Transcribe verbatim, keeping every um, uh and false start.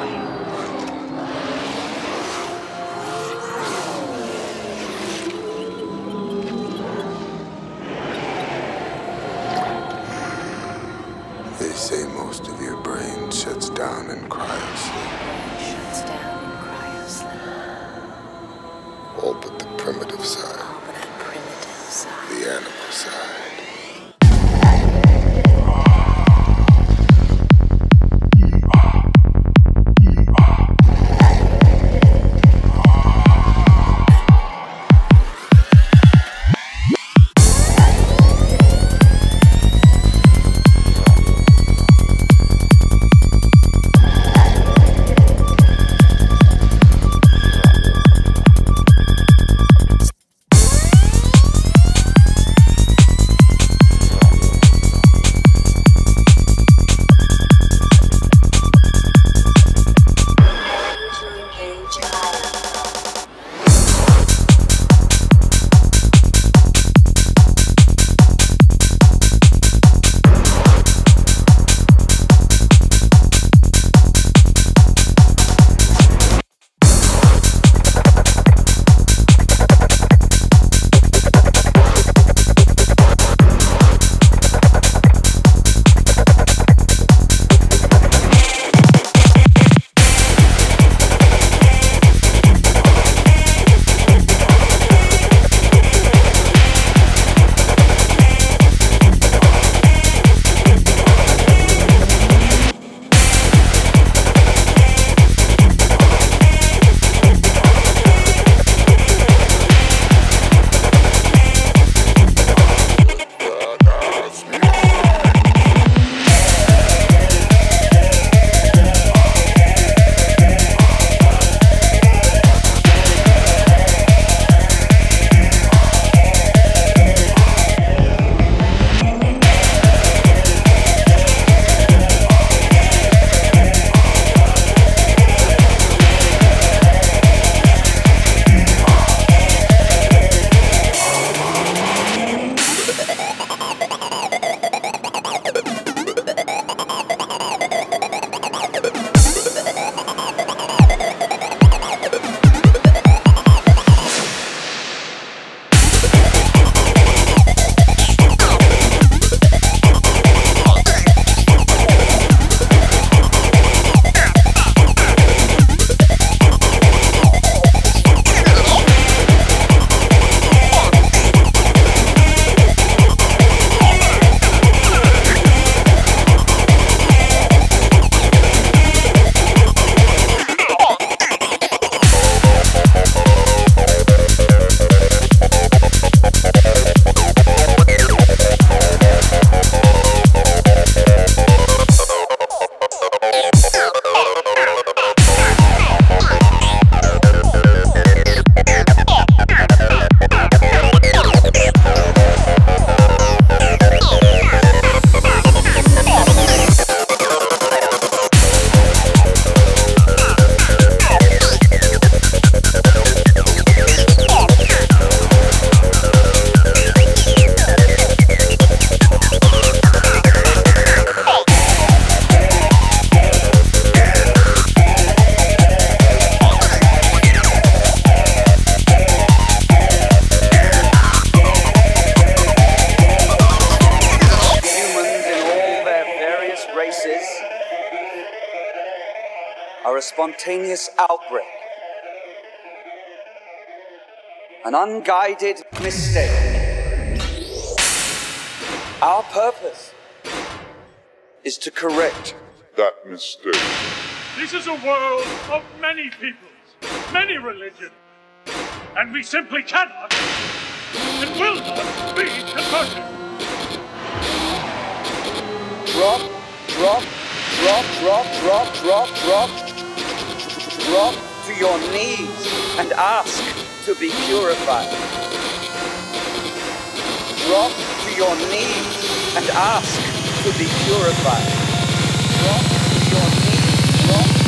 They say most of your brain shuts down in cryosleep. Shuts down in cryosleep. All but the primitive side. All but the primitive side. The animal side. are a spontaneous outbreak, an unguided mistake. Our purpose is to correct that mistake. This is a world of many peoples, many religions, and we simply cannot and will not be converted. Drop, drop, drop, drop, drop, drop, drop, drop to your knees and ask to be purified. Drop to your knees and ask to be purified. Drop to your knees, drop.